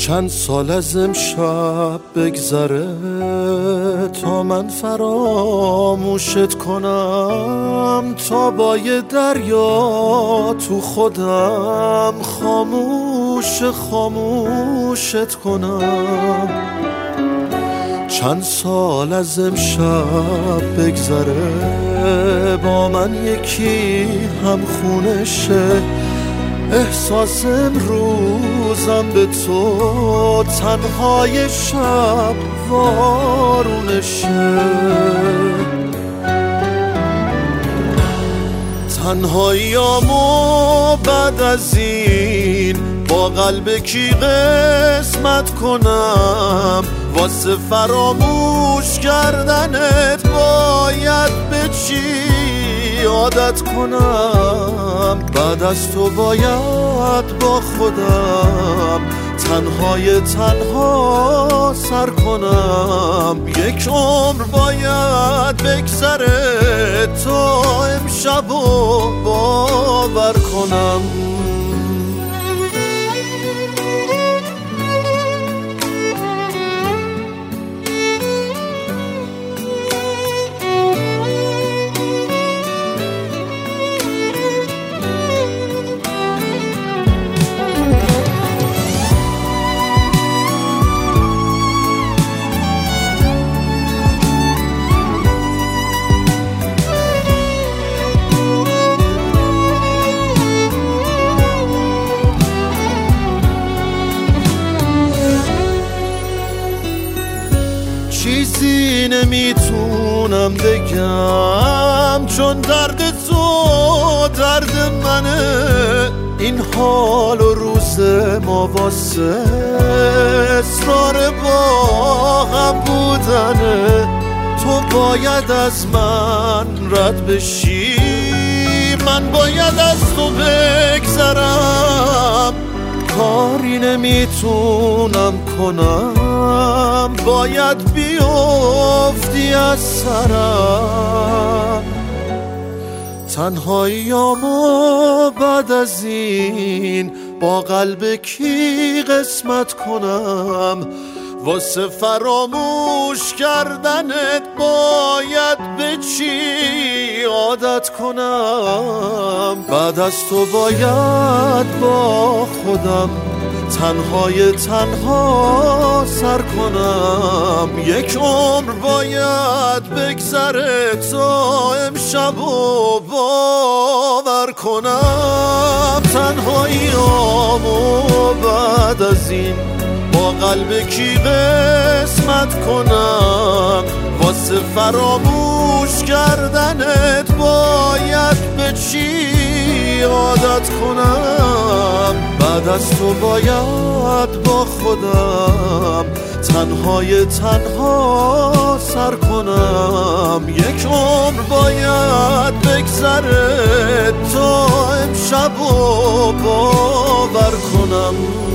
چند سال از امشب بگذره تا من فراموشت کنم، تا با یه دریا تو خودم خاموشت کنم. چند سال از امشب بگذره با من یکی هم خونه شه، احساس امروزم به تو تنهای شب وارونشه. تنهاییامو بعد از این با قلب کی قسمت کنم، واسه فراموش کردنت باید به چی عادت کنم؟ بعد از تو باید با خودم تنها سر کنم. یک عمر باید بگذره تا امشبو باور کنم. چیزی نمیتونم بگم چون درد تو درد منه، این حال و روز ما واسه اصرار با هم بودنه. تو باید از من رد بشی، من باید از تو بگذرم. کاری نمیتونم کنم، باید بیفتی از سرم. تنهاییامو بعد از این با قلب کی قسمت کنم، واسه فراموش کردنت باید به چی عادت کنم؟ بعد از تو باید با خودم تنها سر کنم. یک عمر باید بگذره تا امشبو باور کنم. تنهاییامو بعد از این با قلب کی قسمت کنم، واسه فراموش کردنت باید به چی عادت کنم؟ بعد از تو باید با خودم تنها سر کنم. یک عمر باید بگذره تا امشبو باور کنم.